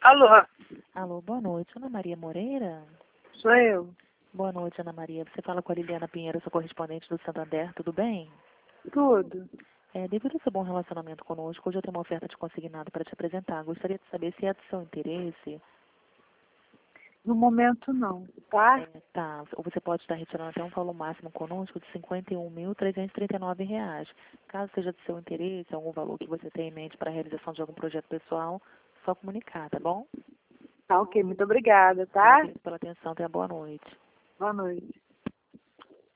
Alô, Alô, boa noite. Ana Maria Moreira? sou eu. Boa noite, Ana Maria. Você fala com a Liliana Pinheiro, sou correspondente do Santander, tudo bem? Tudo. Devido ao seu bom relacionamento conosco, hoje eu tenho uma oferta de consignado para te apresentar. Gostaria de saber se é do seu interesse. No momento não, tá? Tá, ou você pode estar retirando até um valor máximo conosco de R$ 51.339. Caso seja do seu interesse, algum valor que você tenha em mente para a realização de algum projeto pessoal, só comunicar, tá bom? Tá ok, muito obrigada, tá? Obrigada pela atenção, tenha boa noite. Boa noite.